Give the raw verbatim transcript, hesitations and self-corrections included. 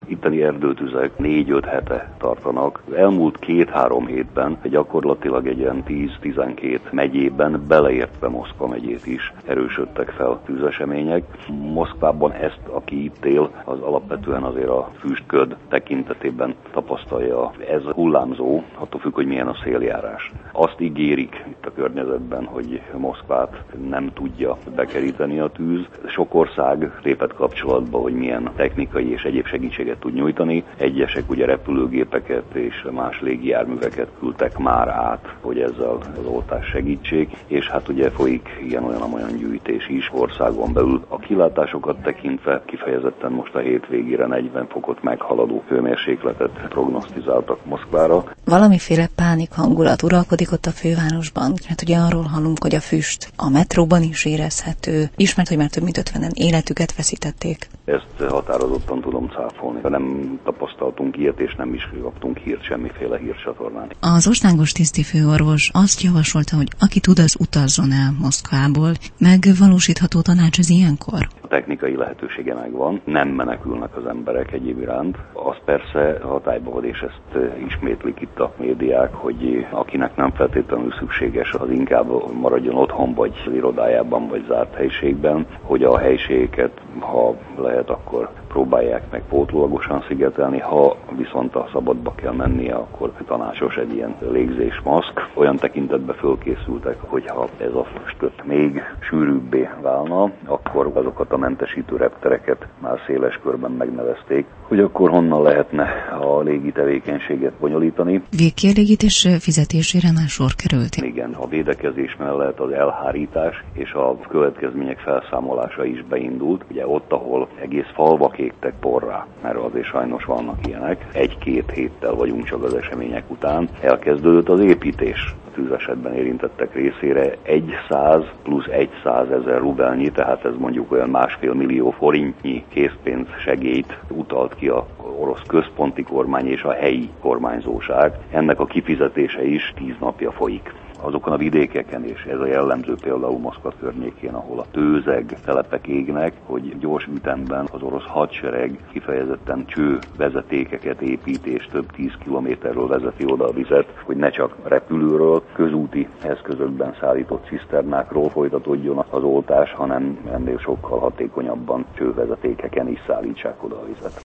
Itteni erdőtüzek négy-öt hete tartanak. Elmúlt két-három hétben gyakorlatilag egy ilyen tíz-tizenkét megyében, beleértve Moszkva megyét is erősödtek fel tűzesemények. Moszkvában ezt, aki itt él, az alapvetően azért a füstköd tekintetében tapasztalja. Ez hullámzó, attól függ, hogy milyen a széljárás. Azt ígérik itt a környezetben, hogy Moszkvát nem tudja bekeríteni a tűz. Sok ország lépett kapcsolatba, hogy milyen technikai és egyéb segítséget tud nyújtani. Egyesek ugye repülőgépeket és más légijárműveket küldtek már át, hogy ezzel az oltás segítsék, és hát ugye folyik ilyen-olyan-olyan gyűjtés is országon belül. A kilátásokat tekintve kifejezetten most a hétvégére negyven fokot meghaladó hőmérsékletet prognosztizáltak Moszkvára. Valamiféle pánik hangulat uralkodik ott a fővárosban, mert ugye arról hallunk, hogy a füst a metróban is érezhető. Ismert, hogy már több mint ötvenen életüket veszítették. Ezt határozottan tudom cáfolni. Nem tapasztaltunk ilyet, és nem is kaptunk hírt semmiféle hírcsatornán. Az országos tisztifőorvos azt javasolta, hogy aki tud, az utazzon el Moszkvából. Megvalósítható tanács ez ilyenkor? A technikai lehetősége megvan, nem menekülnek az emberek egyéb iránt. Az persze hatályba van, és ezt ismétlik itt a médiák, hogy akinek nem feltétlenül szükséges, az inkább maradjon otthon, vagy irodájában, vagy zárt helyiségben, hogy a helyiségeket, ha lehet, akkor próbálják meg pótológosan szigetelni, ha viszont a szabadba kell mennie, akkor tanácsos egy ilyen légzésmaszk. Olyan tekintetben fölkészültek, hogyha ez a füstöt még sűrűbbé válna, akkor azokat a mentesítő reptereket már széles körben megnevezték, hogy akkor honnan lehetne a légi tevékenységet bonyolítani. Végkielégítés fizetésére már sor került. Igen, a védekezés mellett az elhárítás és a következmények felszámolása is beindult. Ugye ott, ahol egész falvak égtek porrá, mert azért sajnos vannak ilyenek. Egy-két héttel vagyunk csak az események után. Elkezdődött az építés. A tűzesetben érintettek részére száz plusz százezer rubelnyi, tehát ez mondjuk olyan másfél millió forintnyi készpénz segélyt utalt ki a orosz központi kormány és a helyi kormányzóság. Ennek a kifizetése is tíz napja folyik. Azokon a vidékeken, és ez a jellemző például Moszkva környékén, ahol a tőzeg telepek égnek, hogy gyors ütemben az orosz hadsereg kifejezetten cső vezetékeket épít, és több tíz kilométerről vezeti oda a vizet, hogy ne csak repülőről, közúti eszközökben szállított ciszternákról folytatódjon az oltás, hanem ennél sokkal hatékonyabban csővezetékeken is szállítsák oda a vizet.